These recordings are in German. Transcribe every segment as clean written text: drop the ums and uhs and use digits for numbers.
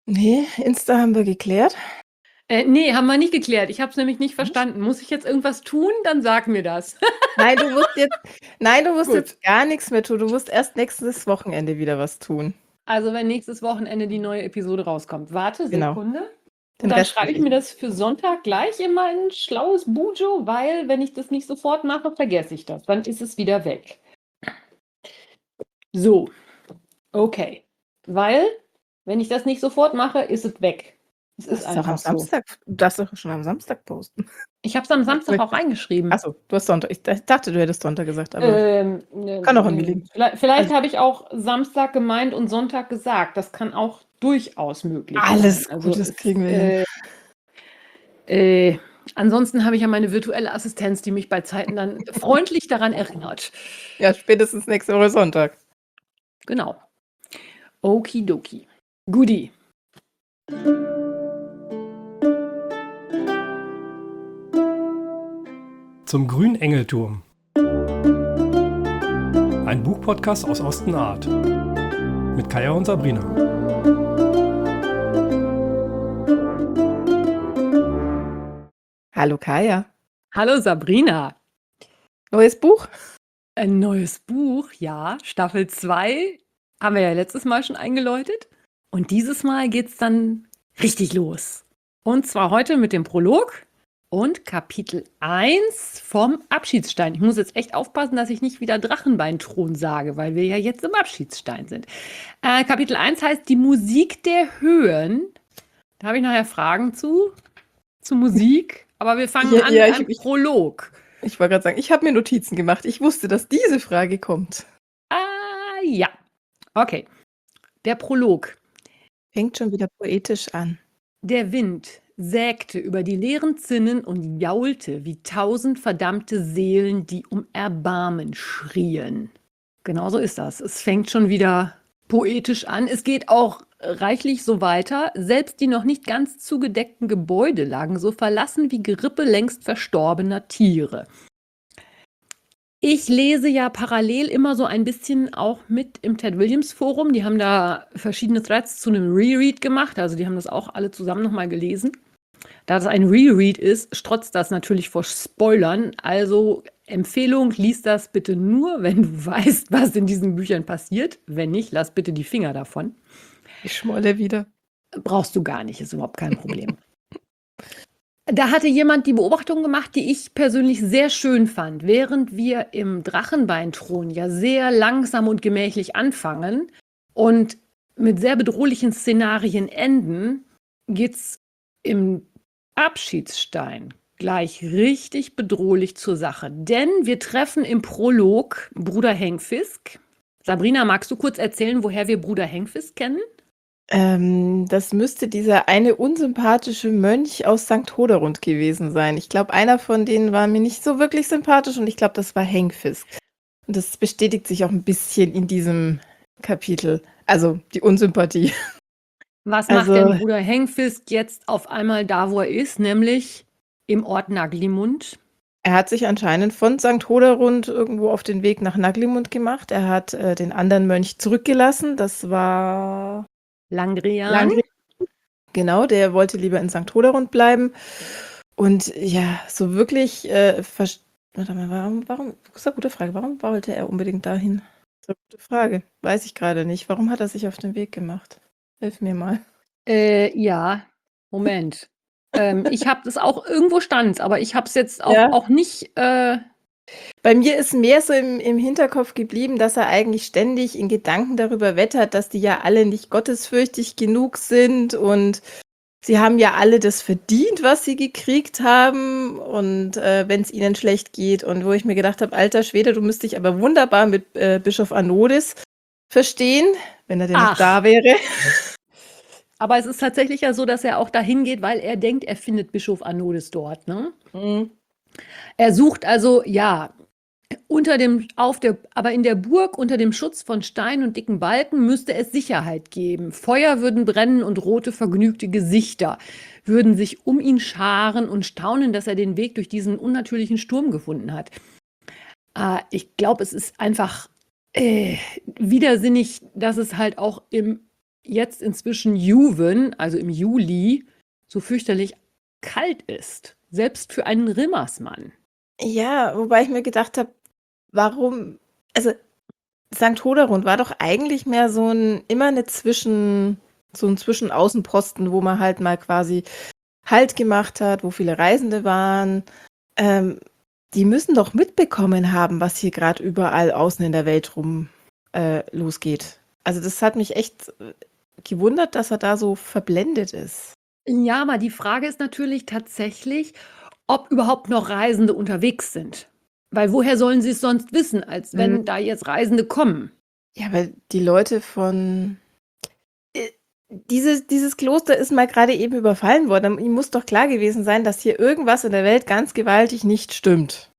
Nee, Insta haben wir geklärt. Nee, haben wir nicht geklärt. Ich habe es nämlich nicht Nicht? verstanden. Muss ich jetzt irgendwas tun? Dann sag mir das. Nein, du musst Gut. jetzt gar nichts mehr tun. Du musst erst nächstes Wochenende wieder was tun. Also wenn nächstes Wochenende die neue Episode rauskommt. Warte, Genau. Sekunde. Und Den dann Rest schreibe mache ich ich. mir das für Sonntag gleich in mein schlaues Bujo, weil wenn ich das nicht sofort mache, vergesse ich das. Dann ist es wieder weg. So, okay. Weil, wenn ich das nicht sofort mache, ist es weg. Es ist Das ist doch am einfach so. Samstag. Du darfst doch schon am Samstag posten. Ich habe es am Samstag auch reingeschrieben. Achso, du hast Sonntag. Ich dachte, du hättest Sonntag gesagt, aber kann auch an mir liegen. Vielleicht Also, habe ich auch Samstag gemeint und Sonntag gesagt. Das kann auch durchaus möglich alles sein. gut, das kriegen wir hin. Ansonsten habe ich ja meine virtuelle Assistenz, die mich bei Zeiten dann freundlich daran erinnert. Ja, spätestens nächste Woche Sonntag. Genau. Okidoki. Goodie. Zum grünen Engelturm. Ein Buchpodcast aus Ostenart. Mit Kaya und Sabrina. Hallo Kaya. Hallo Sabrina. Neues Buch? Ein neues Buch, ja. Staffel 2 haben wir ja letztes Mal schon eingeläutet. Und dieses Mal geht es dann richtig los. Und zwar heute mit dem Prolog und Kapitel 1 vom Abschiedsstein. Ich muss jetzt echt aufpassen, dass ich nicht wieder Drachenbeinthron sage, weil wir ja jetzt im Abschiedsstein sind. Kapitel 1 heißt Die Musik der Höhen. Da habe ich nachher Fragen zu Musik. Aber wir fangen an mit einem Prolog. Ich wollte gerade sagen, ich habe mir Notizen gemacht. Ich wusste, dass diese Frage kommt. Ja. Okay. Der Prolog. Fängt schon wieder poetisch an. Der Wind sägte über die leeren Zinnen und jaulte wie 1000 verdammte Seelen, die um Erbarmen schrien. Genauso ist das. Es fängt schon wieder poetisch an. Es geht auch reichlich so weiter. Selbst die noch nicht ganz zugedeckten Gebäude lagen so verlassen wie Gerippe längst verstorbener Tiere. Ich lese ja parallel immer so ein bisschen auch mit im Ted Williams Forum. Die haben da verschiedene Threads zu einem Reread gemacht. Also die haben das auch alle zusammen nochmal gelesen. Da das ein Reread ist, strotzt das natürlich vor Spoilern. Also Empfehlung, lies das bitte nur, wenn du weißt, was in diesen Büchern passiert. Wenn nicht, lass bitte die Finger davon. Ich schmolle wieder. Brauchst du gar nicht, ist überhaupt kein Problem. Da hatte jemand die Beobachtung gemacht, die ich persönlich sehr schön fand. Während wir im Drachenbeinthron ja sehr langsam und gemächlich anfangen und mit sehr bedrohlichen Szenarien enden, geht's im Abschiedsstein gleich richtig bedrohlich zur Sache. Denn wir treffen im Prolog Bruder Hengfisk. Sabrina, magst du kurz erzählen, woher wir Bruder Hengfisk kennen? Das müsste dieser eine unsympathische Mönch aus St. Hoderund gewesen sein. Ich glaube, einer von denen war mir nicht so wirklich sympathisch und ich glaube, das war Hengfisk. Und das bestätigt sich auch ein bisschen in diesem Kapitel. Also die Unsympathie. Was macht denn Bruder Hengfisk jetzt auf einmal da, wo er ist, nämlich im Ort Naglimund? Er hat sich anscheinend von St. Hoderund irgendwo auf den Weg nach Naglimund gemacht. Er hat den anderen Mönch zurückgelassen. Das war Langrian. Genau, der wollte lieber in St. Hoderund bleiben. Und ja, so wirklich, warte mal, warum, das ist eine gute Frage, warum wollte er unbedingt dahin? Das ist eine gute Frage, weiß ich gerade nicht. Warum hat er sich auf den Weg gemacht? Hilf mir mal. Ja, Moment. Ich habe das auch, irgendwo stand, aber ich habe es jetzt Ja. auch nicht. Bei mir ist mehr so im Hinterkopf geblieben, dass er eigentlich ständig in Gedanken darüber wettert, dass die ja alle nicht gottesfürchtig genug sind und sie haben ja alle das verdient, was sie gekriegt haben und wenn es ihnen schlecht geht. Und wo ich mir gedacht habe, alter Schwede, du müsstest dich aber wunderbar mit Bischof Anodis verstehen, wenn er denn noch da wäre. Aber es ist tatsächlich ja so, dass er auch dahin geht, weil er denkt, er findet Bischof Anodis dort, ne? Mhm. Er sucht also, ja, aber in der Burg unter dem Schutz von Stein und dicken Balken müsste es Sicherheit geben. Feuer würden brennen und rote, vergnügte Gesichter würden sich um ihn scharen und staunen, dass er den Weg durch diesen unnatürlichen Sturm gefunden hat. Ich glaube, es ist einfach widersinnig, dass es halt auch im jetzt inzwischen Juwen, also im Juli, so fürchterlich kalt ist. Selbst für einen Rimmersmann. Ja, wobei ich mir gedacht habe, warum, also St. Hoderund war doch eigentlich mehr immer so ein Zwischenaußenposten, wo man halt mal quasi Halt gemacht hat, wo viele Reisende waren. Die müssen doch mitbekommen haben, was hier gerade überall außen in der Welt rum losgeht. Also das hat mich echt gewundert, dass er da so verblendet ist. Ja, aber die Frage ist natürlich tatsächlich, ob überhaupt noch Reisende unterwegs sind. Weil woher sollen sie es sonst wissen, als wenn da jetzt Reisende kommen? Ja, weil die Leute dieses Kloster ist mal gerade eben überfallen worden. Ihm muss doch klar gewesen sein, dass hier irgendwas in der Welt ganz gewaltig nicht stimmt.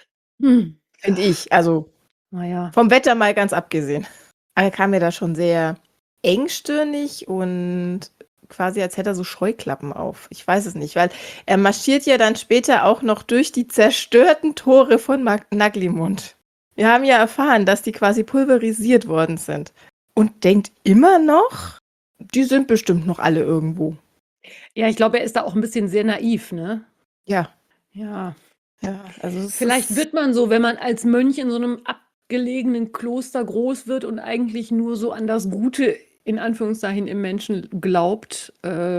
Finde ich. Also Naja. vom Wetter mal ganz abgesehen. Aber er kam mir da schon sehr engstirnig und quasi als hätte er so Scheuklappen auf. Ich weiß es nicht, weil er marschiert ja dann später auch noch durch die zerstörten Tore von Naglimund. Wir haben ja erfahren, dass die quasi pulverisiert worden sind. Und denkt immer noch, die sind bestimmt noch alle irgendwo. Ja, ich glaube, er ist da auch ein bisschen sehr naiv, ne? Ja. Ja. Ja, also Vielleicht wird man so, wenn man als Mönch in so einem abgelegenen Kloster groß wird und eigentlich nur so an das Gute, in Anführungszeichen, im Menschen glaubt.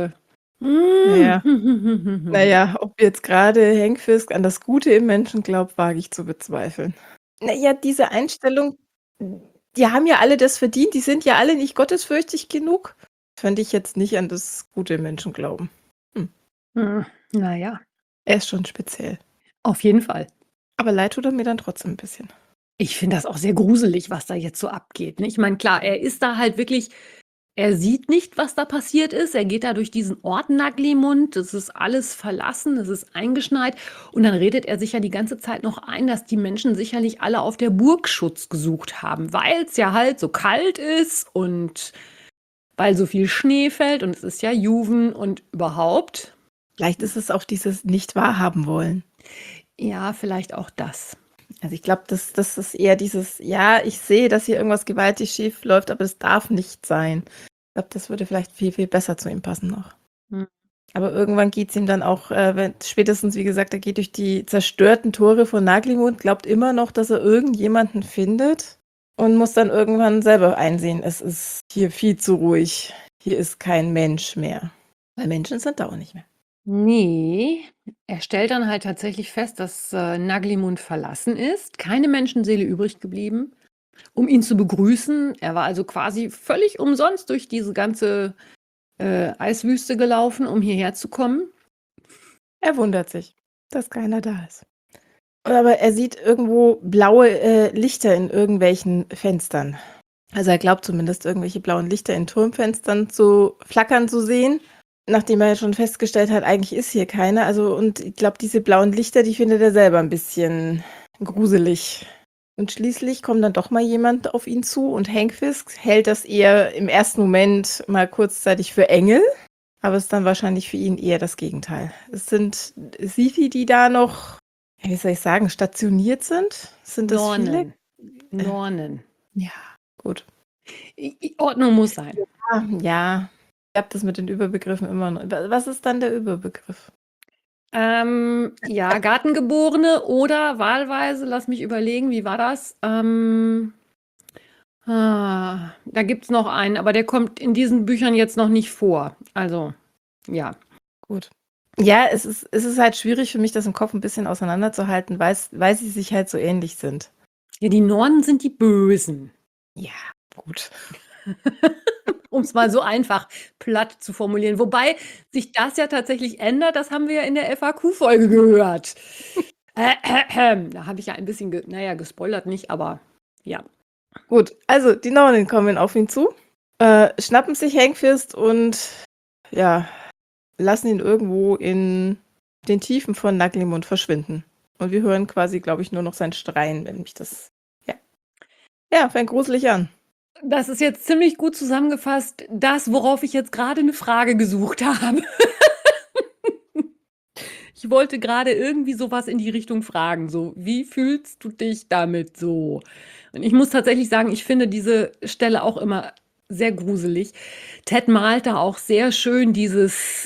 Naja. Naja, ob jetzt gerade Henkfisk an das Gute im Menschen glaubt, wage ich zu bezweifeln. Naja, diese Einstellung, die haben ja alle das verdient, die sind ja alle nicht gottesfürchtig genug. Könnte ich jetzt nicht an das Gute im Menschen glauben. Naja, Er ist schon speziell. auf jeden Fall. Aber leid tut er mir dann trotzdem ein bisschen. Ich finde das auch sehr gruselig, was da jetzt so abgeht. Ne? Ich meine, klar, er ist da halt wirklich, er sieht nicht, was da passiert ist. Er geht da durch diesen Ort Naglimund. Das ist alles verlassen, das ist eingeschneit. Und dann redet er sich ja die ganze Zeit noch ein, dass die Menschen sicherlich alle auf der Burg Schutz gesucht haben, weil es ja halt so kalt ist und weil so viel Schnee fällt und es ist ja Juwen und überhaupt. Vielleicht ist es auch dieses Nicht-Wahrhaben wollen. Ja, vielleicht auch das. Also ich glaube, das ist eher dieses, ja, ich sehe, dass hier irgendwas gewaltig schief läuft, aber es darf nicht sein. Ich glaube, das würde vielleicht viel, viel besser zu ihm passen noch. Aber irgendwann geht es ihm dann auch, spätestens, wie gesagt, er geht durch die zerstörten Tore von Naglimund, glaubt immer noch, dass er irgendjemanden findet und muss dann irgendwann selber einsehen, es ist hier viel zu ruhig. Hier ist kein Mensch mehr. Weil Menschen sind da auch nicht mehr. Nee, er stellt dann halt tatsächlich fest, dass Naglimund verlassen ist, keine Menschenseele übrig geblieben, um ihn zu begrüßen. Er war also quasi völlig umsonst durch diese ganze Eiswüste gelaufen, um hierher zu kommen. Er wundert sich, dass keiner da ist. Aber er sieht irgendwo blaue Lichter in irgendwelchen Fenstern. Also er glaubt zumindest, irgendwelche blauen Lichter in Turmfenstern zu flackern zu sehen. Nachdem er ja schon festgestellt hat, eigentlich ist hier keiner. Also, und ich glaube, diese blauen Lichter, die findet er selber ein bisschen gruselig. Und schließlich kommt dann doch mal jemand auf ihn zu und Henkfisk hält das eher im ersten Moment mal kurzzeitig für Engel. Aber es ist dann wahrscheinlich für ihn eher das Gegenteil. Es sind Sifi, die da noch, wie soll ich sagen, stationiert sind. Sind das viele? Nornen. Ja, gut. Ordnung muss sein. Ja. Ich habe das mit den Überbegriffen immer noch. Was ist dann der Überbegriff? Ja, Gartengeborene oder wahlweise, lass mich überlegen, wie war das? Da gibt es noch einen, aber der kommt in diesen Büchern jetzt noch nicht vor. Also, ja. Gut. Ja, es ist halt schwierig für mich, das im Kopf ein bisschen auseinanderzuhalten, weil sie sich halt so ähnlich sind. Ja, die Nornen sind die Bösen. Ja, gut. Um es mal so einfach platt zu formulieren. Wobei sich das ja tatsächlich ändert, das haben wir ja in der FAQ-Folge gehört. Da habe ich ja ein bisschen, gespoilert nicht, aber ja. Gut, also die Nornen kommen auf ihn zu, schnappen sich Henkfist und ja, lassen ihn irgendwo in den Tiefen von Naglimund verschwinden. Und wir hören quasi, glaube ich, nur noch sein Schreien, wenn mich das, ja, fängt gruselig an. Das ist jetzt ziemlich gut zusammengefasst, das, worauf ich jetzt gerade eine Frage gesucht habe. Ich wollte gerade irgendwie sowas in die Richtung fragen, so, wie fühlst du dich damit so? Und ich muss tatsächlich sagen, ich finde diese Stelle auch immer sehr gruselig. Ted malt da auch sehr schön diese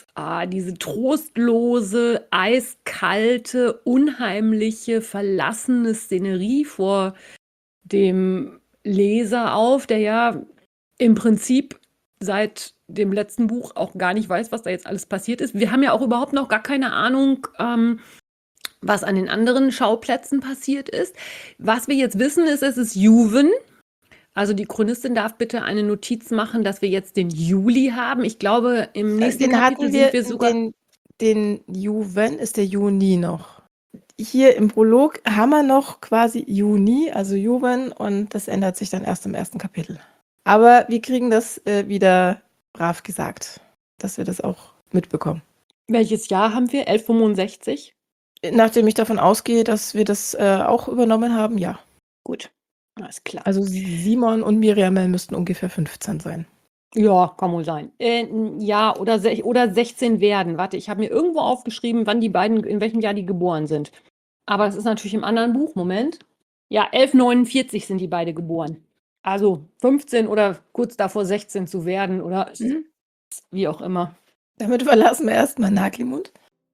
trostlose, eiskalte, unheimliche, verlassene Szenerie vor dem Leser auf, der ja im Prinzip seit dem letzten Buch auch gar nicht weiß, was da jetzt alles passiert ist. Wir haben ja auch überhaupt noch gar keine Ahnung, was an den anderen Schauplätzen passiert ist. Was wir jetzt wissen, ist, es ist Juven. Also die Chronistin darf bitte eine Notiz machen, dass wir jetzt den Juli haben. Ich glaube, im nächsten Den Kapitel hatten sind wir, wir sogar. den Juven ist der Juni noch. Hier im Prolog haben wir noch quasi Juni, also Juven, und das ändert sich dann erst im ersten Kapitel. Aber wir kriegen das wieder brav gesagt, dass wir das auch mitbekommen. Welches Jahr haben wir? 1165? Nachdem ich davon ausgehe, dass wir das auch übernommen haben, ja. Gut, alles klar. Also Simon und Miriamel müssten ungefähr 15 sein. Ja, kann wohl sein. Ja, oder 16 werden. Warte, ich habe mir irgendwo aufgeschrieben, wann die beiden, in welchem Jahr die geboren sind. Aber das ist natürlich im anderen Buch. Moment. Ja, 1149 sind die beide geboren. Also 15 oder kurz davor 16 zu werden oder wie auch immer. Damit verlassen wir erstmal Naglimund.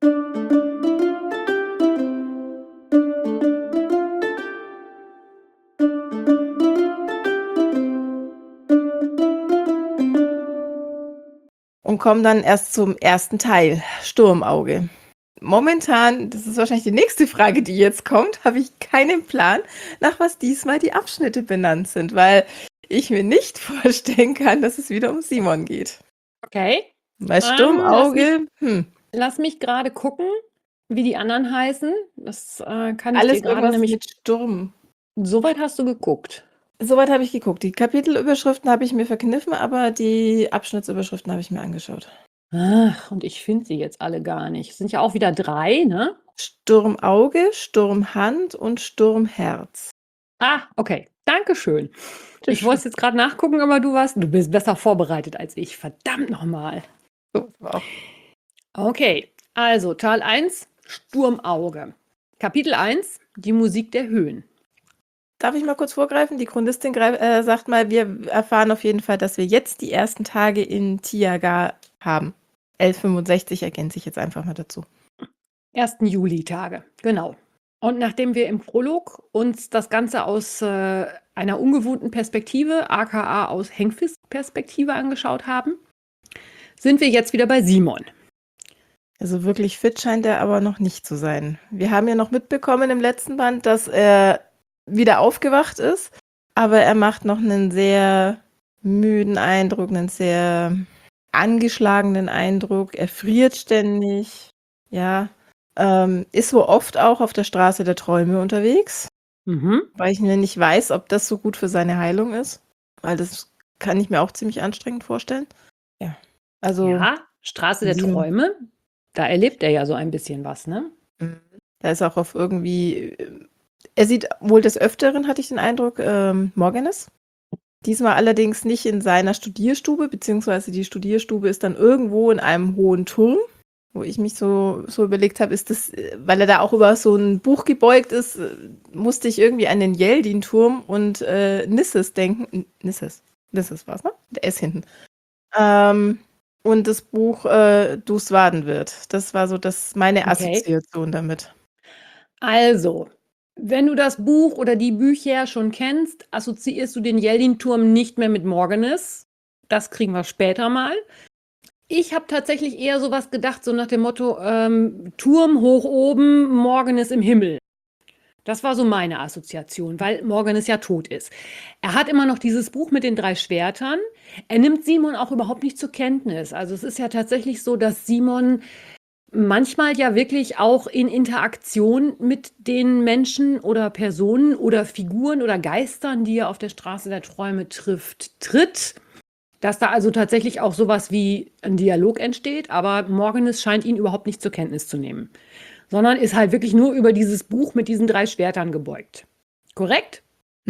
Und kommen dann erst zum ersten Teil, Sturmauge. Momentan, das ist wahrscheinlich die nächste Frage, die jetzt kommt, habe ich keinen Plan, nach was diesmal die Abschnitte benannt sind, weil ich mir nicht vorstellen kann, dass es wieder um Simon geht. Okay. Weil Sturmauge, Lass mich gerade gucken, wie die anderen heißen. Das kann ich alles dir gerade irgendwas nämlich. mit Sturm. Soweit hast du geguckt. Soweit habe ich geguckt. Die Kapitelüberschriften habe ich mir verkniffen, aber die Abschnittsüberschriften habe ich mir angeschaut. Ach, und ich finde sie jetzt alle gar nicht. Es sind ja auch wieder 3, ne? Sturmauge, Sturmhand und Sturmherz. Ah, okay. Dankeschön. Ich wollte es jetzt gerade nachgucken, aber du bist besser vorbereitet als ich. Verdammt nochmal. So, wow. Okay, also Teil 1, Sturmauge. Kapitel 1, die Musik der Höhen. Darf ich mal kurz vorgreifen? Die Chronistin sagt mal, wir erfahren auf jeden Fall, dass wir jetzt die ersten Tage in Tiaga haben. 1165 ergänze ich jetzt einfach mal dazu. 1. Juli-Tage, genau. Und nachdem wir im Prolog uns das Ganze aus einer ungewohnten Perspektive, aka aus Hengfist-Perspektive angeschaut haben, sind wir jetzt wieder bei Simon. Also wirklich fit scheint er aber noch nicht zu sein. Wir haben ja noch mitbekommen im letzten Band, dass er wieder aufgewacht ist, aber er macht noch einen sehr müden Eindruck, einen sehr angeschlagenen Eindruck. Er friert ständig, ja. Ist so oft auch auf der Straße der Träume unterwegs, weil ich mir nicht weiß, ob das so gut für seine Heilung ist, weil das kann ich mir auch ziemlich anstrengend vorstellen. Ja, also Ja, Straße der Simon. Träume, da erlebt er ja so ein bisschen was, ne? Da ist auch auf irgendwie, er sieht wohl des Öfteren, hatte ich den Eindruck, Morganes. Diesmal allerdings nicht in seiner Studierstube, beziehungsweise die Studierstube ist dann irgendwo in einem hohen Turm, wo ich mich so überlegt habe, ist das, weil er da auch über so ein Buch gebeugt ist, musste ich irgendwie an den Yeldin-Turm und Nisses denken. Nisses war's, ne? Der S hinten. Und das Buch Duswaden wird. Das war so meine Assoziation damit. Also, wenn du das Buch oder die Bücher schon kennst, assoziierst du den Yeldin-Turm nicht mehr mit Morganes. Das kriegen wir später mal. Ich habe tatsächlich eher sowas gedacht, so nach dem Motto, Turm hoch oben, Morganes im Himmel. Das war so meine Assoziation, weil Morganes ja tot ist. Er hat immer noch dieses Buch mit den 3 Schwertern. Er nimmt Simon auch überhaupt nicht zur Kenntnis. Also es ist ja tatsächlich so, dass Simon manchmal ja wirklich auch in Interaktion mit den Menschen oder Personen oder Figuren oder Geistern, die er auf der Straße der Träume trifft, tritt. Dass da also tatsächlich auch sowas wie ein Dialog entsteht, aber Morganes scheint ihn überhaupt nicht zur Kenntnis zu nehmen. Sondern ist halt wirklich nur über dieses Buch mit diesen 3 Schwertern gebeugt. Korrekt?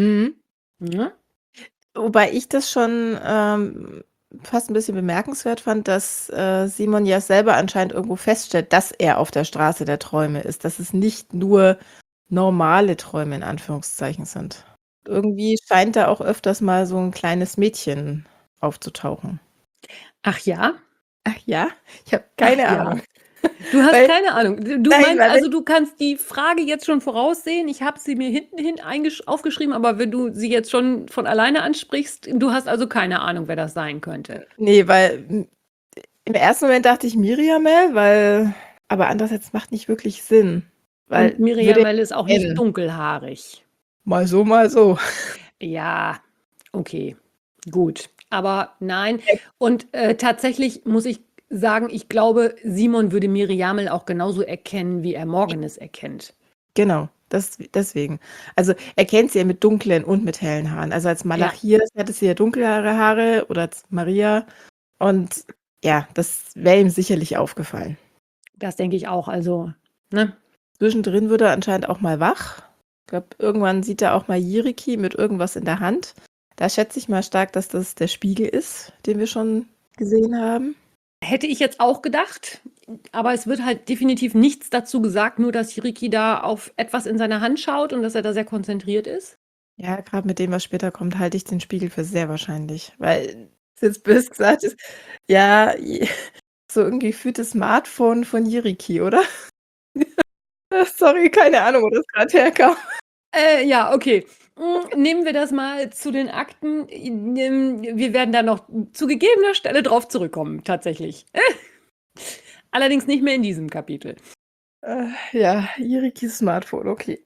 Ja. Wobei ich das schon fast ein bisschen bemerkenswert fand, dass Simon ja selber anscheinend irgendwo feststellt, dass er auf der Straße der Träume ist, dass es nicht nur normale Träume in Anführungszeichen sind. Irgendwie scheint da auch öfters mal so ein kleines Mädchen aufzutauchen. Ach ja? Ach ja? Ich habe keine Ach ja. Ahnung. Du hast Weil keine Ahnung. Du nein, meinst weil also, du kannst die Frage jetzt schon voraussehen. Ich habe sie mir hinten aufgeschrieben, aber wenn du sie jetzt schon von alleine ansprichst, du hast also keine Ahnung, wer das sein könnte. nee, weil im ersten Moment dachte ich Miriamel, aber andererseits macht nicht wirklich Sinn. Weil Und würde Miriamel ist auch nicht kennen. dunkelhaarig. Mal so, mal so. Ja, okay, gut. Aber nein. Und tatsächlich muss ich sagen, ich glaube, Simon würde Miriamel auch genauso erkennen, wie er Morgan es erkennt. Genau, deswegen. Also er kennt sie ja mit dunklen und mit hellen Haaren. Also als Ja, Malachias hatte sie ja dunklere Haare oder als Maria. Und ja, das wäre ihm sicherlich aufgefallen. das denke ich auch. Also, ne? Zwischendrin wird er anscheinend auch mal wach. Ich glaube, irgendwann sieht er auch mal Jiriki mit irgendwas in der Hand. Da schätze ich mal stark, dass das der Spiegel ist, den wir schon gesehen haben. Hätte ich jetzt auch gedacht, aber es wird halt definitiv nichts dazu gesagt, nur dass Jiriki da auf etwas in seiner Hand schaut und dass er da sehr konzentriert ist. Ja, gerade mit dem, was später kommt, halte ich den Spiegel für sehr wahrscheinlich. Weil, ist jetzt böse gesagt, ist ja so irgendwie gefühlt das Smartphone von Jiriki, oder? Sorry, keine Ahnung, wo das gerade herkam. Ja, okay. Nehmen wir das mal zu den Akten. Wir werden da noch zu gegebener Stelle drauf zurückkommen, tatsächlich. Allerdings nicht mehr in diesem Kapitel. Ja, Jirikis Smartphone, okay.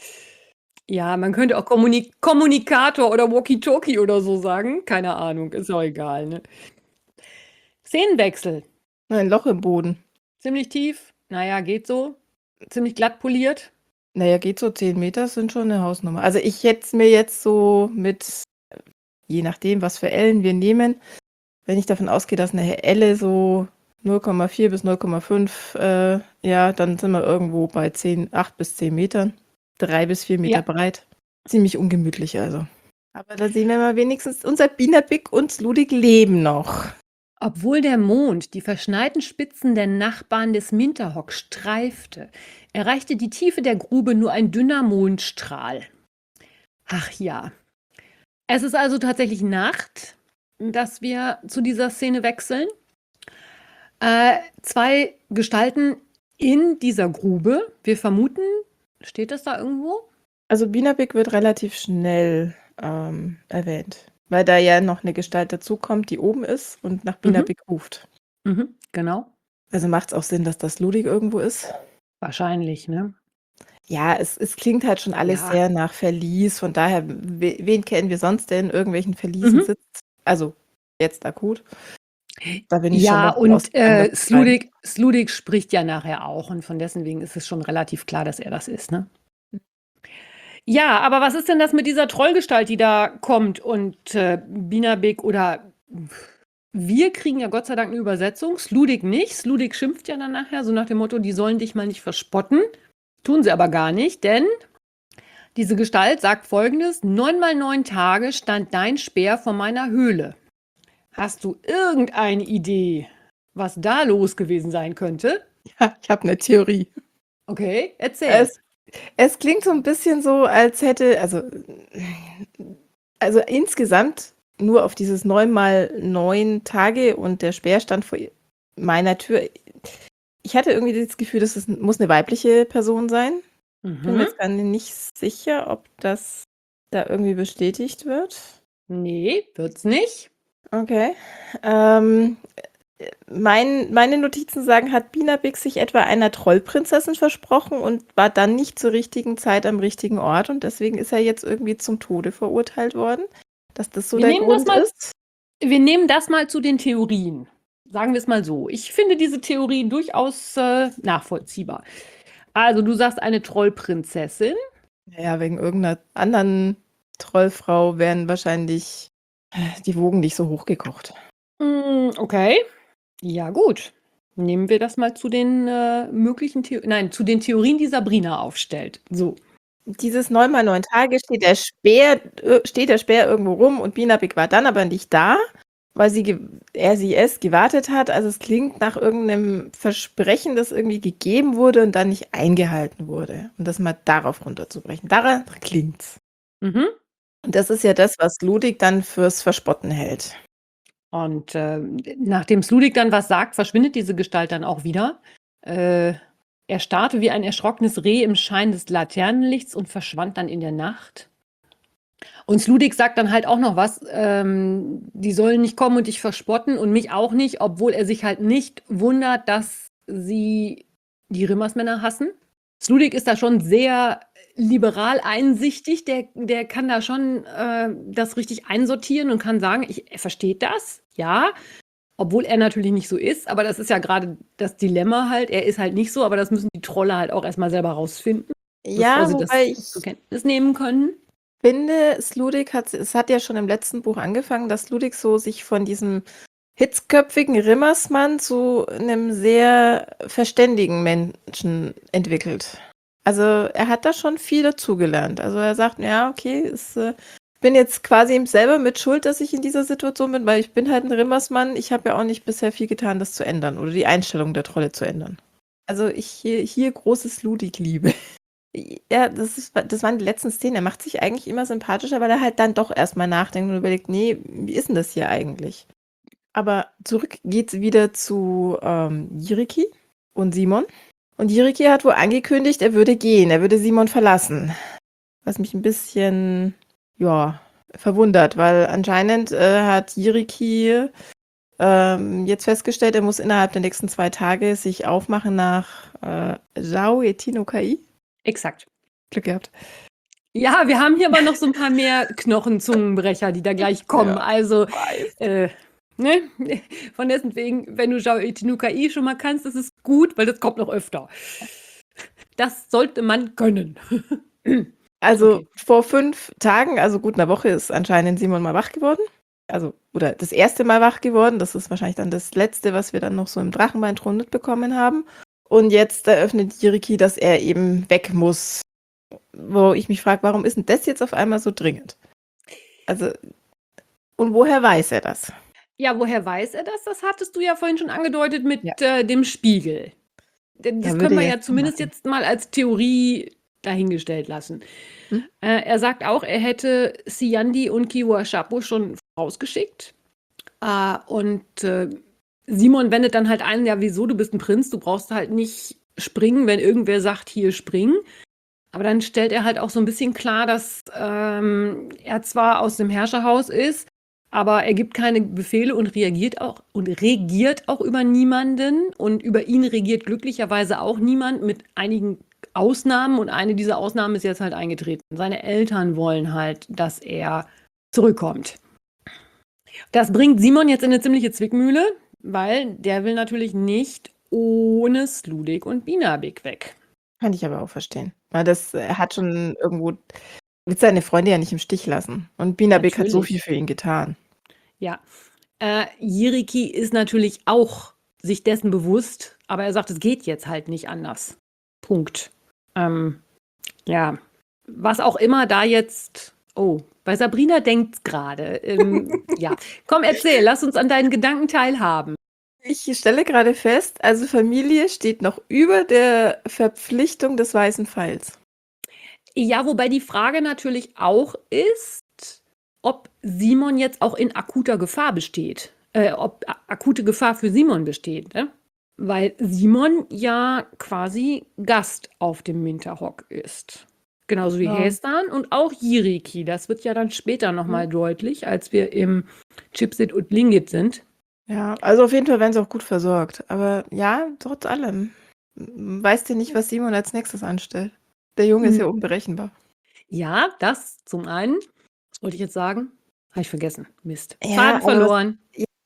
Ja, man könnte auch Kommunikator oder Walkie-Talkie oder so sagen. Keine Ahnung, ist auch egal, ne? Szenenwechsel. Ein Loch im Boden. Ziemlich tief. Naja, geht so. Ziemlich glatt poliert. Naja, geht so 10 Meter, sind schon eine Hausnummer. Also ich hätte es mir jetzt so mit, je nachdem, was für Ellen wir nehmen, wenn ich davon ausgehe, dass eine Elle so 0,4 bis 0,5, ja, dann sind wir irgendwo bei 8 bis 10 Metern. 3 bis 4 Meter Ja. breit. Ziemlich ungemütlich also. Aber da sehen wir mal wenigstens, unser Bienabik und Sludig leben noch. Obwohl der Mond die verschneiten Spitzen der Nachbarn des Minterhock streifte, erreichte die Tiefe der Grube nur ein dünner Mondstrahl. Ach ja. Es ist also tatsächlich Nacht, dass wir zu dieser Szene wechseln. 2 Gestalten in dieser Grube. Wir vermuten, steht das da irgendwo? Also Bienabik wird relativ schnell erwähnt, weil da ja noch eine Gestalt dazukommt, die oben ist und nach Bienabik ruft. Mhm, genau. Also macht es auch Sinn, dass das Ludig irgendwo ist. Wahrscheinlich, ne? Ja, es klingt halt schon alles Ja. sehr nach Verlies. Von daher, wen kennen wir sonst, der in irgendwelchen Verliesen sitzt? Also jetzt akut. Da bin ich schon Ja, davon und ausgegangen, dass es rein- Sludig spricht ja nachher auch und von deswegen ist es schon relativ klar, dass er das ist, ne? Ja, aber was ist denn das mit dieser Trollgestalt, die da kommt und Bienabik oder wir kriegen ja Gott sei Dank eine Übersetzung, Sludig nicht. Sludig schimpft ja dann nachher, so nach dem Motto, die sollen dich mal nicht verspotten. Tun sie aber gar nicht, denn diese Gestalt sagt Folgendes: 9 mal 9 Tage stand dein Speer vor meiner Höhle. Hast du irgendeine Idee, was da los gewesen sein könnte? Ja, ich habe eine Theorie. Okay, erzähl. Es klingt so ein bisschen so, als hätte, also insgesamt nur auf dieses 9 mal 9 Tage und der Speer stand vor meiner Tür. Ich hatte irgendwie das Gefühl, muss eine weibliche Person sein. Bin mir jetzt gar nicht sicher, ob das da irgendwie bestätigt wird. Nee, wird's nicht. Okay. Meine Notizen sagen, hat Bienabik sich etwa einer Trollprinzessin versprochen und war dann nicht zur richtigen Zeit am richtigen Ort und deswegen ist er jetzt irgendwie zum Tode verurteilt worden. Dass das so Wir der nehmen das Grund mal- ist. Wir nehmen das mal zu den Theorien. Sagen wir es mal so. Ich finde diese Theorie durchaus nachvollziehbar. Also, du sagst eine Trollprinzessin. Naja, wegen irgendeiner anderen Trollfrau wären wahrscheinlich die Wogen nicht so hochgekocht. Okay. Ja, gut. Nehmen wir das mal zu den möglichen zu den Theorien, die Sabrina aufstellt. So. Dieses 9 mal 9 Tage steht der Speer irgendwo rum und Bienabik war dann aber nicht da, weil es gewartet hat. Also es klingt nach irgendeinem Versprechen, das irgendwie gegeben wurde und dann nicht eingehalten wurde. Und das mal darauf runterzubrechen. Daran klingt's. Mhm. Und das ist ja das, was Ludig dann fürs Verspotten hält. Und nachdem Sludik dann was sagt, verschwindet diese Gestalt dann auch wieder. Er starrte wie ein erschrockenes Reh im Schein des Laternenlichts und verschwand dann in der Nacht. Und Sludik sagt dann halt auch noch was, die sollen nicht kommen und dich verspotten und mich auch nicht, obwohl er sich halt nicht wundert, dass sie die Rimmersmänner hassen. Sludik ist da schon sehr liberal einsichtig, der kann da schon das richtig einsortieren und kann sagen, er versteht das, ja, obwohl er natürlich nicht so ist, aber das ist ja gerade das Dilemma halt, er ist halt nicht so, aber das müssen die Trolle halt auch erstmal selber rausfinden, bevor Ja, sie wobei das ich zur Kenntnis nehmen können. finde, Sludik es hat ja schon im letzten Buch angefangen, dass Sludik so sich von diesem hitzköpfigen Rimmersmann zu einem sehr verständigen Menschen entwickelt. Also er hat da schon viel dazugelernt. Also er sagt, ja, okay, ich bin jetzt quasi ihm selber mit Schuld, dass ich in dieser Situation bin, weil ich bin halt ein Rimmersmann. Ich habe ja auch nicht bisher viel getan, das zu ändern oder die Einstellung der Trolle zu ändern. Also hier großes Ludik-Liebe. Ja, das waren die letzten Szenen. Er macht sich eigentlich immer sympathischer, weil er halt dann doch erstmal nachdenkt und überlegt, nee, wie ist denn das hier eigentlich? Aber zurück geht's wieder zu Jiriki und Simon. Und Jiriki hat wohl angekündigt, er würde gehen, er würde Simon verlassen. Was mich ein bisschen, ja, verwundert, weil anscheinend hat Jiriki jetzt festgestellt, er muss innerhalb der nächsten 2 Tage sich aufmachen nach Zhao Etinokai. Exakt. Glück gehabt. Ja, wir haben hier aber noch so ein paar mehr Knochenzungenbrecher, die da gleich kommen. Ja, Also, weiß. ne? Von dessen wegen, wenn du Zhao Itinukai schon mal kannst, ist es gut, weil das kommt noch öfter. Das sollte man können. Also Okay. vor 5 Tagen, also gut 'ner Woche, ist anscheinend Simon mal wach geworden. Also, oder das erste Mal wach geworden. Das ist wahrscheinlich dann das Letzte, was wir dann noch so im Drachenbeinthron mitbekommen haben. Und jetzt eröffnet Jiriki, dass er eben weg muss. Wo ich mich frage, warum ist denn das jetzt auf einmal so dringend? Also, und woher weiß er das? Ja, woher weiß er das? Das hattest du ja vorhin schon angedeutet mit Ja. dem Spiegel. Das Ja, können würde wir ja ja Sinn zumindest machen. jetzt mal als Theorie dahingestellt lassen. Hm? Er sagt auch, er hätte Siyandi und Kiwa Shapo schon rausgeschickt. Und Simon wendet dann halt ein, ja, wieso, du bist ein Prinz, du brauchst halt nicht springen, wenn irgendwer sagt, hier springen. Aber dann stellt er halt auch so ein bisschen klar, dass er zwar aus dem Herrscherhaus ist, aber er gibt keine Befehle und regiert auch über niemanden. Und über ihn regiert glücklicherweise auch niemand, mit einigen Ausnahmen. Und eine dieser Ausnahmen ist jetzt halt eingetreten. Seine Eltern wollen halt, dass er zurückkommt. Das bringt Simon jetzt in eine ziemliche Zwickmühle, weil der will natürlich nicht ohne Sludik und Binabik weg. Kann ich aber auch verstehen. Weil er hat schon irgendwo will seine Freunde ja nicht im Stich lassen. Und Binabik hat so viel Natürlich. für ihn getan. Ja. Jiriki ist natürlich auch sich dessen bewusst, aber er sagt, es geht jetzt halt nicht anders. Punkt. Ja. Was auch immer da jetzt. Oh, bei Sabrina denkt's gerade. Ja. Komm, erzähl, lass uns an deinen Gedanken teilhaben. Ich stelle gerade fest, also Familie steht noch über der Verpflichtung des weißen Pfeils. Ja, wobei die Frage natürlich auch ist, ob Simon jetzt auch in akuter Gefahr besteht. Ob akute Gefahr für Simon besteht, ne? Weil Simon ja quasi Gast auf dem Winterhock ist. Genauso wie Ja. Hästan und auch Jiriki. Das wird ja dann später nochmal deutlich, als wir im Chipsit und Lingit sind. Ja, also auf jeden Fall werden sie auch gut versorgt. Aber ja, trotz allem. Weißt du nicht, was Simon als nächstes anstellt? Der Junge ist ja unberechenbar. Ja, das zum einen. Was wollte ich jetzt sagen? Habe ich vergessen. Mist. Ja, Faden aber verloren.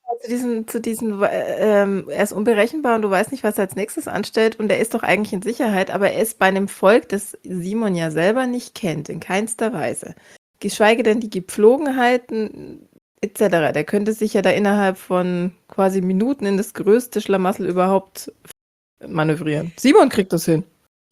er ist unberechenbar und du weißt nicht, was er als nächstes anstellt und er ist doch eigentlich in Sicherheit, aber er ist bei einem Volk, das Simon ja selber nicht kennt, in keinster Weise. Geschweige denn die Gepflogenheiten etc. Der könnte sich ja da innerhalb von quasi Minuten in das größte Schlamassel überhaupt manövrieren. Simon kriegt das hin.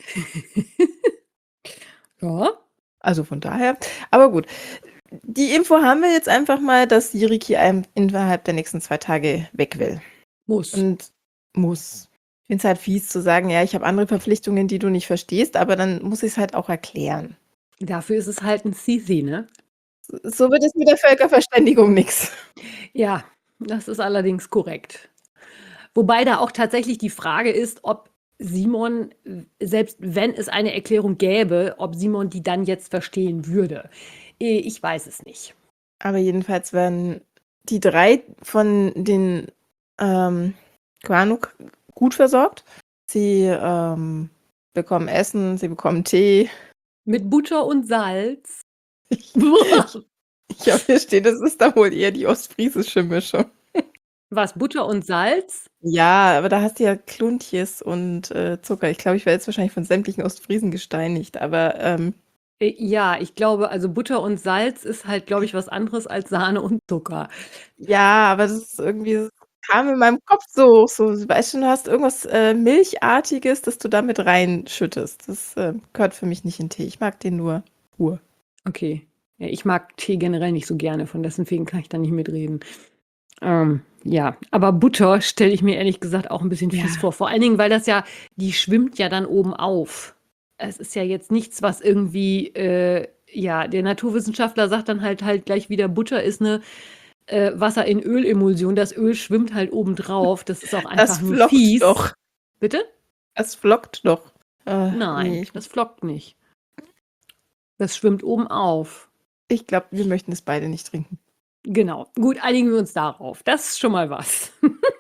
Ja. Also von daher, aber gut. Die Info haben wir jetzt einfach mal, dass Jiriki innerhalb der nächsten 2 Tage weg will. Muss. Und muss. Ich finde es halt fies zu sagen, ja, ich habe andere Verpflichtungen, die du nicht verstehst, aber dann muss ich es halt auch erklären. Dafür ist es halt ein Sisi, ne? So wird es mit der Völkerverständigung nix. Ja, Das ist allerdings korrekt. Wobei da auch tatsächlich die Frage ist, ob Simon, selbst wenn es eine Erklärung gäbe, ob Simon die dann jetzt verstehen würde. Ich weiß es nicht. Aber jedenfalls werden die 3 von den Quanuk gut versorgt. Sie bekommen Essen, sie bekommen Tee. Mit Butter und Salz. Ich habe hier stehen, das ist da wohl eher die ostfriesische Mischung. Was, Butter und Salz? Ja, aber da hast du ja Kluntjes und Zucker. Ich glaube, ich werde jetzt wahrscheinlich von sämtlichen Ostfriesen gesteinigt, aber Ja, ich glaube, also Butter und Salz ist halt, glaube ich, was anderes als Sahne und Zucker. ja, aber das ist irgendwie, das kam in meinem Kopf so, weißt du, du hast irgendwas Milchartiges, das du da mit reinschüttest. Das gehört für mich nicht in Tee. Ich mag den nur pur. Okay. Ja, ich mag Tee generell nicht so gerne, von deswegen kann ich da nicht mitreden. Ja, aber Butter stelle ich mir ehrlich gesagt auch ein bisschen fies Ja. vor. Vor allen Dingen, weil die schwimmt ja dann oben auf. Es ist ja jetzt nichts, was irgendwie, ja, der Naturwissenschaftler sagt dann halt gleich wieder, Butter ist eine Wasser in Ölemulsion. Das Öl schwimmt halt oben drauf. Das ist auch einfach Das nur flockt fies. doch. Bitte? Das flockt doch. Nein, Nee, das flockt nicht. Das schwimmt oben auf. ich glaube, wir möchten es beide nicht trinken. Genau. Gut, einigen wir uns darauf. Das ist schon mal was.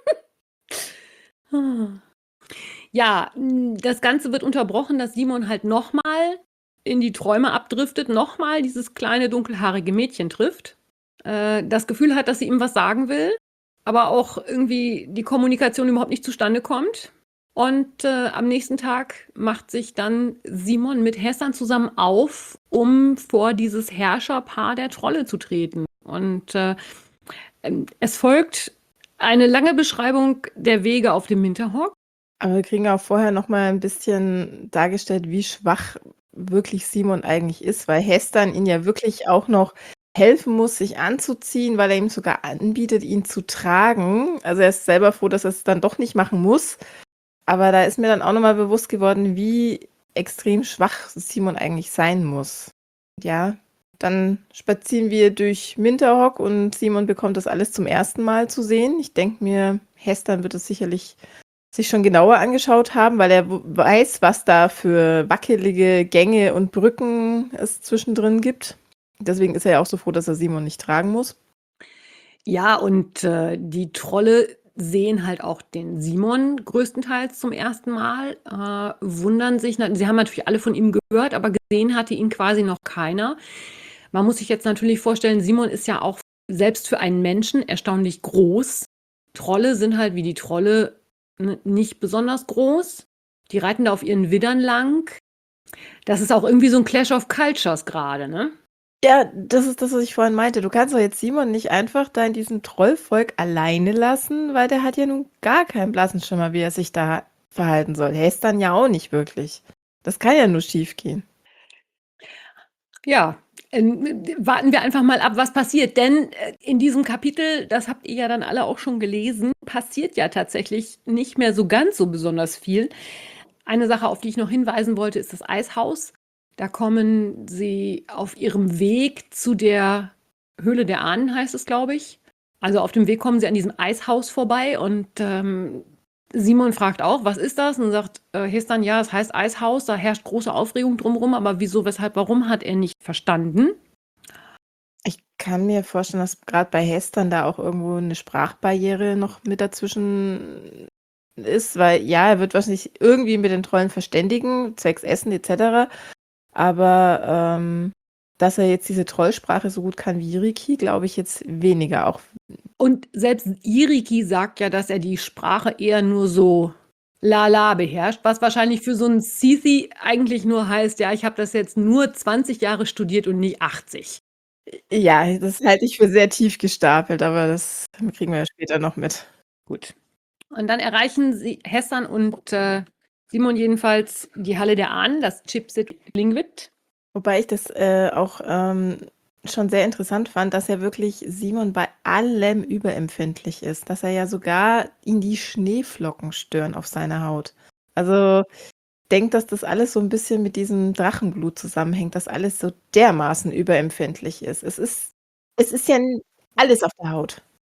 Ja, das Ganze wird unterbrochen, dass Simon halt nochmal in die Träume abdriftet, nochmal dieses kleine dunkelhaarige Mädchen trifft, das Gefühl hat, dass sie ihm was sagen will, aber auch irgendwie die Kommunikation überhaupt nicht zustande kommt. Und am nächsten Tag macht sich dann Simon mit Hässan zusammen auf, um vor dieses Herrscherpaar der Trolle zu treten. Und es folgt eine lange Beschreibung der Wege auf dem Winterhawk. Aber wir kriegen auch vorher noch mal ein bisschen dargestellt, wie schwach wirklich Simon eigentlich ist, weil Hestan ihn ja wirklich auch noch helfen muss, sich anzuziehen, weil er ihm sogar anbietet, ihn zu tragen. Also er ist selber froh, dass er es dann doch nicht machen muss. Aber da ist mir dann auch noch mal bewusst geworden, wie extrem schwach Simon eigentlich sein muss. Ja, dann spazieren wir durch Winterhawk und Simon bekommt das alles zum ersten Mal zu sehen. Ich denke mir, Hestan wird es sicherlich sich schon genauer angeschaut haben, weil er weiß, was da für wackelige Gänge und Brücken es zwischendrin gibt. Deswegen ist er ja auch so froh, dass er Simon nicht tragen muss. Ja, und die Trolle sehen halt auch den Simon größtenteils zum ersten Mal, wundern sich. Sie haben natürlich alle von ihm gehört, aber gesehen hatte ihn quasi noch keiner. Man muss sich jetzt natürlich vorstellen, Simon ist ja auch selbst für einen Menschen erstaunlich groß. Trolle sind halt wie die Trolle nicht besonders groß. Die reiten da auf ihren Widdern lang. Das ist auch irgendwie so ein Clash of Cultures gerade, ne? Ja, das ist das, was ich vorhin meinte. Du kannst doch jetzt Simon nicht einfach da in diesem Trollvolk alleine lassen, weil der hat ja nun gar keinen blassen Schimmer, wie er sich da verhalten soll. Er ist dann ja auch nicht wirklich. Das kann ja nur schief gehen. Ja, warten wir einfach mal ab, was passiert. Denn in diesem Kapitel, das habt ihr ja dann alle auch schon gelesen, passiert ja tatsächlich nicht mehr so ganz so besonders viel. Eine Sache, auf die ich noch hinweisen wollte, ist das Eishaus. Da kommen sie auf ihrem Weg zu der Höhle der Ahnen, heißt es, glaube ich. Also auf dem Weg kommen sie an diesem Eishaus vorbei und Simon fragt auch, was ist das? Und sagt Hestan, ja, es heißt Eishaus, da herrscht große Aufregung drumherum, aber wieso, weshalb, warum, hat er nicht verstanden. Ich kann mir vorstellen, dass gerade bei Hestan da auch irgendwo eine Sprachbarriere noch mit dazwischen ist, weil ja, er wird wahrscheinlich irgendwie mit den Trollen verständigen, zwecks Essen etc. Aber dass er jetzt diese Trollsprache so gut kann wie Riki, glaube ich jetzt weniger. Auch Und selbst Iriki sagt ja, dass er die Sprache eher nur so lala beherrscht, was wahrscheinlich für so einen Sisi eigentlich nur heißt, ja, ich habe das jetzt nur 20 Jahre studiert und nicht 80. ja, das halte ich für sehr tief gestapelt, aber das kriegen wir ja später noch mit. Gut. Und dann erreichen sie Hessan und Simon jedenfalls die Halle der Ahnen, das Chipsit Lingvit. Wobei ich das auch schon sehr interessant fand, dass ja wirklich Simon bei allem überempfindlich ist, dass er ja sogar ihn die Schneeflocken stören auf seiner Haut. Also denkt, dass das alles so ein bisschen mit diesem Drachenblut zusammenhängt, dass alles so dermaßen überempfindlich ist. Es ist ja alles auf der Haut.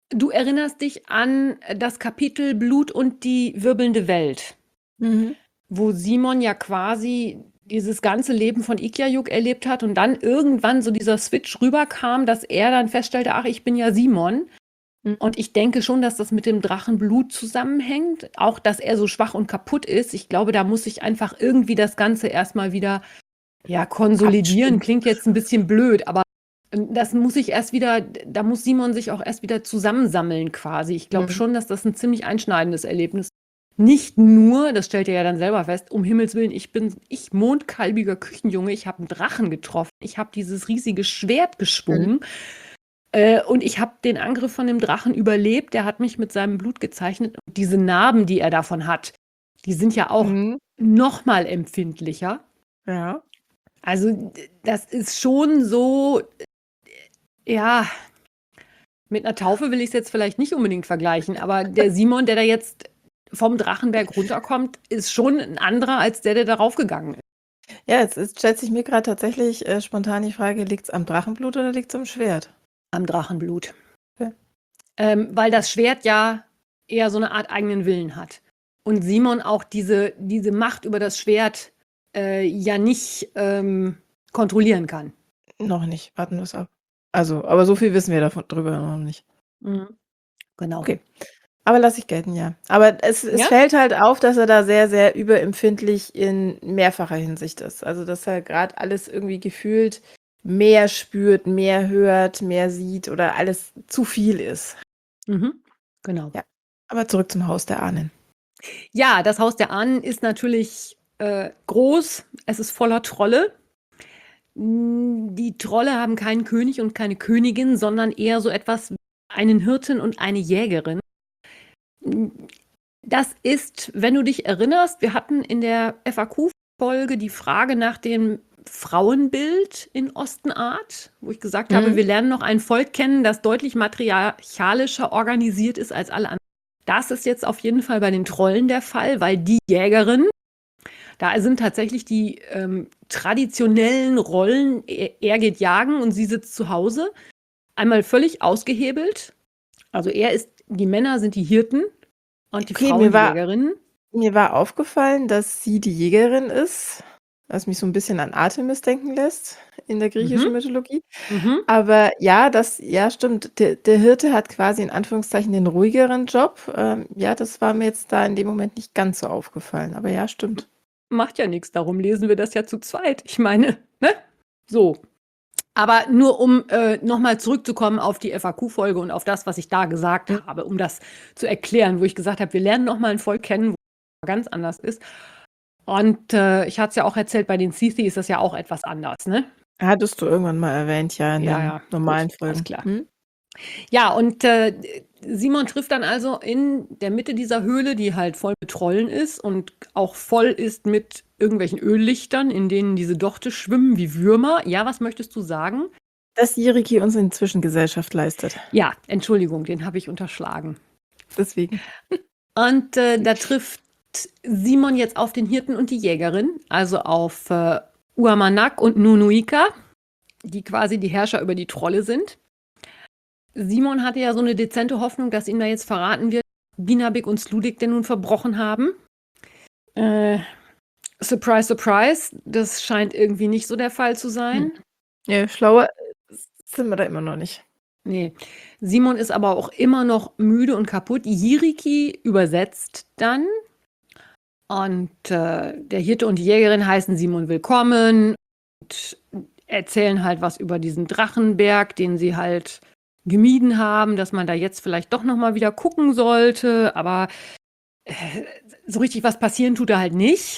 Du erinnerst dich an das Kapitel Blut und die wirbelnde Welt, Mhm. wo Simon ja quasi dieses ganze Leben von Ikyajuk erlebt hat und dann irgendwann so dieser Switch rüberkam, dass er dann feststellte, ach, ich bin ja Simon. Mhm. Und ich denke schon, dass das mit dem Drachenblut zusammenhängt. Auch, dass er so schwach und kaputt ist. Ich glaube, da muss ich einfach irgendwie das Ganze erstmal wieder, ja, konsolidieren. Abstimmen. Klingt jetzt ein bisschen blöd, aber das muss ich erst wieder, da muss Simon sich auch erst wieder zusammensammeln quasi. Ich glaube Mhm. schon, dass das ein ziemlich einschneidendes Erlebnis ist. Nicht nur, das stellt er ja dann selber fest, um Himmels Willen, ich mondkalbiger Küchenjunge, ich habe einen Drachen getroffen, ich habe dieses riesige Schwert geschwungen. Und ich habe den Angriff von dem Drachen überlebt. Der hat mich mit seinem Blut gezeichnet. Und diese Narben, die er davon hat, die sind ja auch Mhm. noch mal empfindlicher. Ja. Also das ist schon so, ja, mit einer Taufe will ich es jetzt vielleicht nicht unbedingt vergleichen, aber der Simon, der da jetzt vom Drachenberg runterkommt, ist schon ein anderer als der da raufgegangen ist. Ja, jetzt stellt sich mir gerade tatsächlich spontan die Frage, liegt es am Drachenblut oder liegt es am Schwert? Am Drachenblut. Okay. Weil das Schwert ja eher so eine Art eigenen Willen hat. Und Simon auch diese Macht über das Schwert ja nicht kontrollieren kann. Noch nicht, warten wir es ab. Also, aber so viel wissen wir drüber noch nicht. Genau. Okay. Aber lasse ich gelten, ja. Aber es Ja? fällt halt auf, dass er da sehr, sehr überempfindlich in mehrfacher Hinsicht ist. Also, dass er gerade alles irgendwie gefühlt mehr spürt, mehr hört, mehr sieht oder alles zu viel ist. Genau. Ja. Aber zurück zum Haus der Ahnen. Ja, das Haus der Ahnen ist natürlich groß. Es ist voller Trolle. Die Trolle haben keinen König und keine Königin, sondern eher so etwas wie einen Hirten und eine Jägerin. Das ist, wenn du dich erinnerst, wir hatten in der FAQ-Folge die Frage nach dem Frauenbild in Ostenart, wo ich gesagt habe, wir lernen noch ein Volk kennen, das deutlich matriarchalischer organisiert ist als alle anderen. Das ist jetzt auf jeden Fall bei den Trollen der Fall, weil die Jägerin, da sind tatsächlich die traditionellen Rollen, er geht jagen und sie sitzt zu Hause, einmal völlig ausgehebelt. Also die Männer sind die Hirten und die Frauen die Jägerinnen. Mir war aufgefallen, dass sie die Jägerin ist, was mich so ein bisschen an Artemis denken lässt in der griechischen Mythologie. Aber ja, stimmt. Der Hirte hat quasi in Anführungszeichen den ruhigeren Job. Ja, das war mir jetzt da in dem Moment nicht ganz so aufgefallen. Aber ja, stimmt. Macht ja nichts, darum lesen wir das ja zu zweit. Ich meine, ne? So. Aber nur um nochmal zurückzukommen auf die FAQ-Folge und auf das, was ich da gesagt habe, um das zu erklären, wo ich gesagt habe, wir lernen nochmal ein Volk kennen, wo es ganz anders ist. Und ich hatte es ja auch erzählt, bei den Cithi ist das ja auch etwas anders, ne? Hattest du irgendwann mal erwähnt, ja, in den normalen gut, Folgen. alles klar. Ja, und Simon trifft dann also in der Mitte dieser Höhle, die halt voll mit Trollen ist und auch voll ist mit irgendwelchen Öllichtern, in denen diese Dochte schwimmen wie Würmer. Ja, was möchtest du sagen? Dass Jiriki uns inzwischen Gesellschaft leistet. Ja, Entschuldigung, den habe ich unterschlagen. Deswegen. Und da trifft Simon jetzt auf den Hirten und die Jägerin, also auf Uamanak und Nunuika, die quasi die Herrscher über die Trolle sind. Simon hatte ja so eine dezente Hoffnung, dass ihm da jetzt verraten wird, Binabik und Sludik denn nun verbrochen haben. Surprise, surprise, das scheint irgendwie nicht so der Fall zu sein. Ja, schlauer sind wir da immer noch nicht. Nee. Simon ist aber auch immer noch müde und kaputt. Jiriki übersetzt dann. Und der Hirte und die Jägerin heißen Simon willkommen und erzählen halt was über diesen Drachenberg, den sie halt gemieden haben, dass man da jetzt vielleicht doch noch mal wieder gucken sollte, aber so richtig was passieren tut da halt nicht.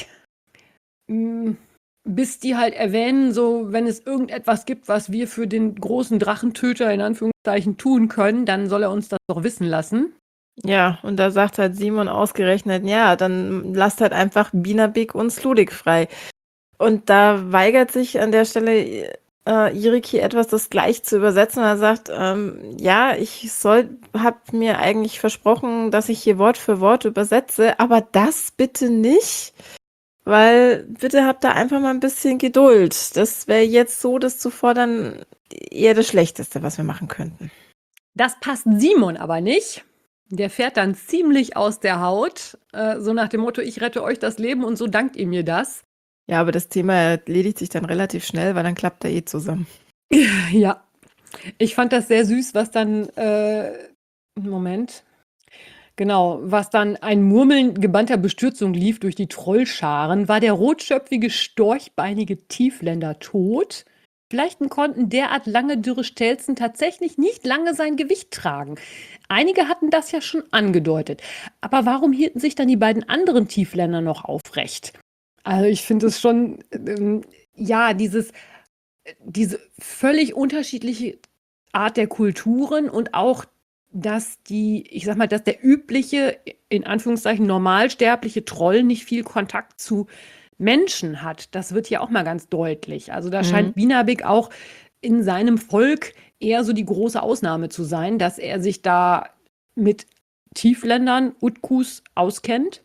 Bis die halt erwähnen, so wenn es irgendetwas gibt, was wir für den großen Drachentöter in Anführungszeichen tun können, dann soll er uns das doch wissen lassen. Ja, und da sagt halt Simon ausgerechnet, ja, dann lasst halt einfach Binabik und Sludik frei. Und da weigert sich an der Stelle Jiriki etwas, das gleich zu übersetzen. Er sagt, ja, hab mir eigentlich versprochen, dass ich hier Wort für Wort übersetze, aber das bitte nicht, weil bitte habt da einfach mal ein bisschen Geduld. Das wäre jetzt so, das zu fordern, eher das Schlechteste, was wir machen könnten. Das passt Simon aber nicht. Der fährt dann ziemlich aus der Haut, so nach dem Motto, ich rette euch das Leben und so dankt ihr mir das. Ja, aber das Thema erledigt sich dann relativ schnell, weil dann klappt er zusammen. Ja, ich fand das sehr süß, was dann, Moment, genau, was dann ein Murmeln gebannter Bestürzung lief durch die Trollscharen, war der rotschöpfige, storchbeinige Tiefländer tot. Vielleicht konnten derart lange dürre Stelzen tatsächlich nicht lange sein Gewicht tragen. Einige hatten das ja schon angedeutet. Aber warum hielten sich dann die beiden anderen Tiefländer noch aufrecht? Also ich finde es schon, ja, diese völlig unterschiedliche Art der Kulturen und auch, dass dass der übliche, in Anführungszeichen, normalsterbliche Troll nicht viel Kontakt zu Menschen hat. Das wird hier auch mal ganz deutlich. Also da scheint Binabik auch in seinem Volk eher so die große Ausnahme zu sein, dass er sich da mit Tiefländern, Utkus auskennt.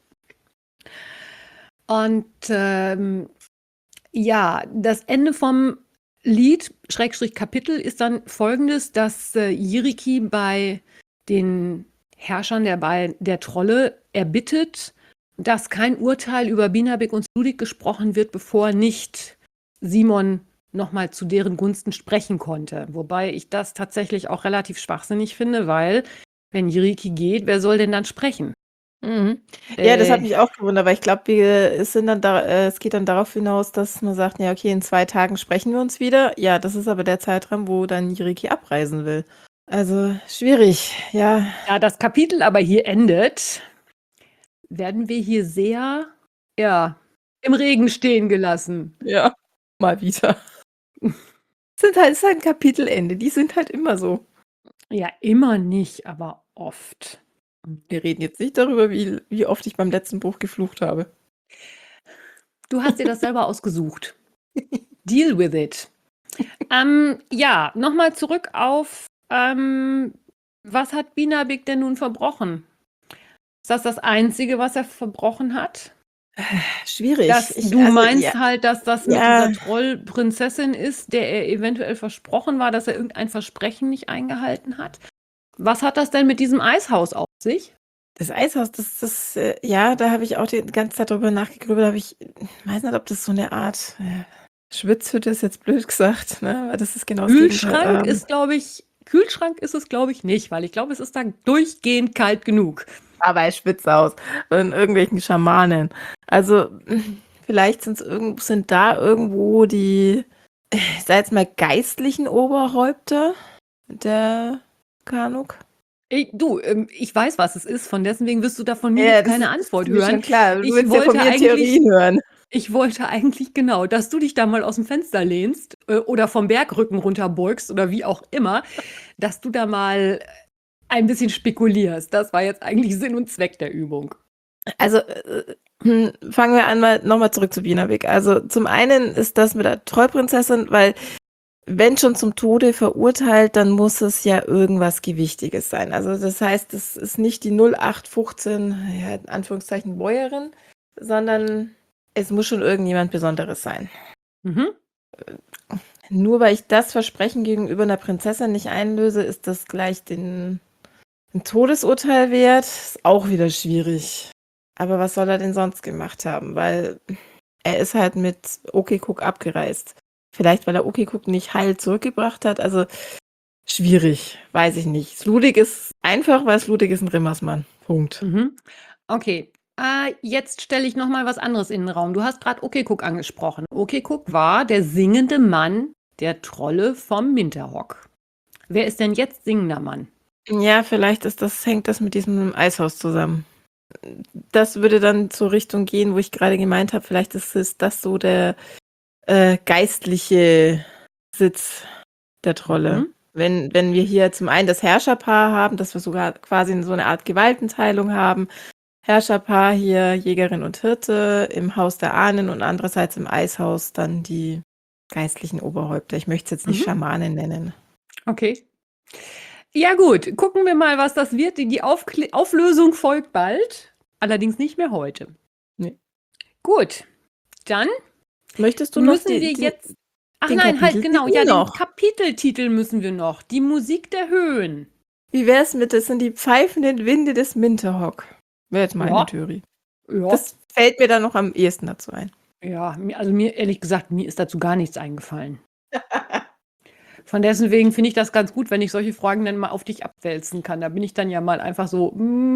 Und ja, das Ende vom Lied, / Kapitel, ist dann folgendes, dass Jiriki bei den Herrschern der Trolle erbittet, dass kein Urteil über Binabik und Sludik gesprochen wird, bevor nicht Simon nochmal zu deren Gunsten sprechen konnte. Wobei ich das tatsächlich auch relativ schwachsinnig finde, weil, wenn Jiriki geht, wer soll denn dann sprechen? Ja, das hat mich auch gewundert, weil ich glaube, es geht dann darauf hinaus, dass man sagt, ja, okay, in 2 Tagen sprechen wir uns wieder. Ja, das ist aber der Zeitraum, wo dann Jiriki abreisen will. Also schwierig, ja. Da das Kapitel aber hier endet, werden wir hier sehr, ja, im Regen stehen gelassen. Ja, mal wieder. Ist halt ein Kapitelende, die sind halt immer so. Ja, immer nicht, aber oft. Wir reden jetzt nicht darüber, wie oft ich beim letzten Buch geflucht habe. Du hast dir das selber ausgesucht. Deal with it. Ja, nochmal zurück auf, was hat Binabik denn nun verbrochen? Ist das Einzige, was er verbrochen hat? Schwierig. Du meinst halt, dass das mit Ja. dieser Trollprinzessin ist, der er eventuell versprochen war, dass er irgendein Versprechen nicht eingehalten hat? Was hat das denn mit diesem Eishaus auf sich? Das Eishaus, ja, da habe ich auch die ganze Zeit drüber nachgegrübelt. Ich weiß nicht, ob das so eine Art Schwitzhütte ist, jetzt blöd gesagt, ne? Aber das ist genau das Kühlschrank ist, Kühlschrank ist es, glaube ich, nicht, weil ich glaube, es ist da durchgehend kalt genug. Aber ein Schwitzhaus von irgendwelchen Schamanen. Also vielleicht sind da irgendwo die, ich sag jetzt mal, geistlichen Oberhäupter der Karnuk. Ich weiß, was es ist, deswegen wirst du da von mir jetzt keine Antwort hören. Schon klar, du Ich willst ja von wollte mir Theorien hören. Ich wollte eigentlich genau, dass du dich da mal aus dem Fenster lehnst oder vom Bergrücken runterbeugst oder wie auch immer, dass du da mal ein bisschen spekulierst. Das war jetzt eigentlich Sinn und Zweck der Übung. Also fangen wir an, nochmal zurück zu Binabik. Also zum einen ist das mit der Trollprinzessin, weil wenn schon zum Tode verurteilt, dann muss es ja irgendwas Gewichtiges sein. Also das heißt, es ist nicht die 0815, ja, in Anführungszeichen Bäuerin, sondern es muss schon irgendjemand Besonderes sein. Nur weil ich das Versprechen gegenüber einer Prinzessin nicht einlöse, ist das gleich ein Todesurteil wert. Ist auch wieder schwierig. Aber was soll er denn sonst gemacht haben? Weil er ist halt mit Okekuk abgereist. Vielleicht, weil er Okekuk nicht heil zurückgebracht hat. Also schwierig, weiß ich nicht. Sludik ist einfach, weil Sludik ist ein Rimmersmann. Punkt. Okay, jetzt stelle ich noch mal was anderes in den Raum. Du hast gerade Okekuk angesprochen. Okekuk war der singende Mann der Trolle vom Minterhock. Wer ist denn jetzt singender Mann? Ja, vielleicht hängt das mit diesem Eishaus zusammen. Das würde dann zur Richtung gehen, wo ich gerade gemeint habe, vielleicht ist das so der geistliche Sitz der Trolle. Wenn wir hier zum einen das Herrscherpaar haben, dass wir sogar quasi so eine Art Gewaltenteilung haben. Herrscherpaar hier, Jägerin und Hirte, im Haus der Ahnen und andererseits im Eishaus dann die geistlichen Oberhäupter. Ich möchte es jetzt nicht Schamanen nennen. Okay. Ja gut, gucken wir mal, was das wird. Die Auflösung folgt bald, allerdings nicht mehr heute. Nee. Gut, dann möchtest du müssen wir jetzt... Ach nein, halt genau, ja, den Kapiteltitel müssen wir noch. Die Musik der Höhen. Wie wär's mit, das sind die pfeifenden Winde des Minterhock? Wäre jetzt meine Ja. Theorie. Ja, Das fällt mir dann noch am ehesten dazu ein. ja, mir ehrlich gesagt, mir ist dazu gar nichts eingefallen. Von dessen wegen finde ich das ganz gut, wenn ich solche Fragen dann mal auf dich abwälzen kann. Da bin ich dann ja mal einfach so,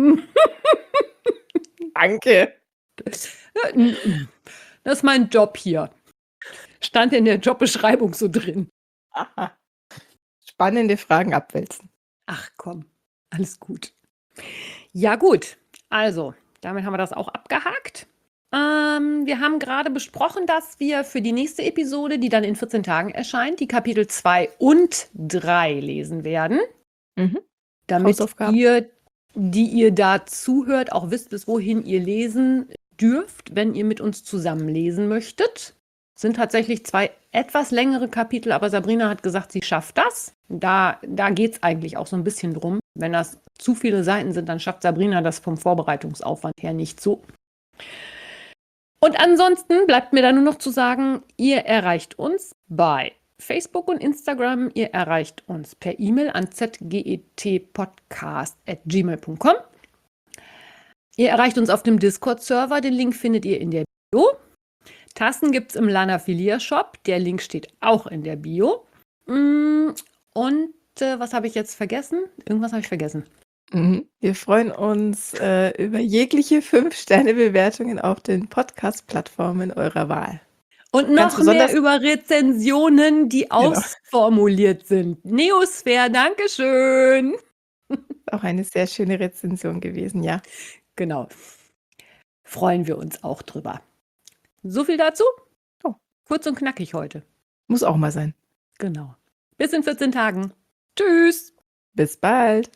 Danke. das ist mein Job hier. Stand in der Jobbeschreibung so drin. Aha. Spannende Fragen abwälzen. Ach komm, alles gut. Ja gut, also, damit haben wir das auch abgehakt. Wir haben gerade besprochen, dass wir für die nächste Episode, die dann in 14 Tagen erscheint, die Kapitel 2 und 3 lesen werden. Mhm. Damit Hausaufgaben. ihr, die ihr da zuhört, auch wisst, bis wohin ihr lesen dürft, wenn ihr mit uns zusammen lesen möchtet. Sind tatsächlich 2 etwas längere Kapitel, aber Sabrina hat gesagt, sie schafft das. Da geht es eigentlich auch so ein bisschen drum. Wenn das zu viele Seiten sind, dann schafft Sabrina das vom Vorbereitungsaufwand her nicht so. Und ansonsten bleibt mir da nur noch zu sagen, ihr erreicht uns bei Facebook und Instagram. Ihr erreicht uns per E-Mail an zgetpodcast@gmail.com. Ihr erreicht uns auf dem Discord-Server. Den Link findet ihr in der Bio. Tassen gibt es im Lanafilia-Shop. Der Link steht auch in der Bio. Und was habe ich jetzt vergessen? Irgendwas habe ich vergessen. Mhm. Wir freuen uns über jegliche 5-Sterne-Bewertungen auf den Podcast-Plattformen eurer Wahl. Und Ganz noch mehr besonders- über Rezensionen, die Genau. ausformuliert sind. Neosphere, Dankeschön. Auch eine sehr schöne Rezension gewesen, ja. Genau. Freuen wir uns auch drüber. So viel dazu. Oh. Kurz und knackig heute. Muss auch mal sein. Genau. Bis in 14 Tagen. Tschüss. Bis bald.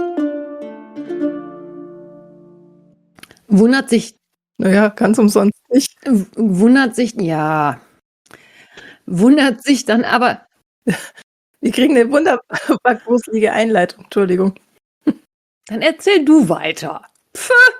Wundert sich Naja, ganz umsonst. nicht. Wundert sich dann aber Wir kriegen 'ne wunderbar gruselige Einleitung. Entschuldigung. dann erzähl du weiter.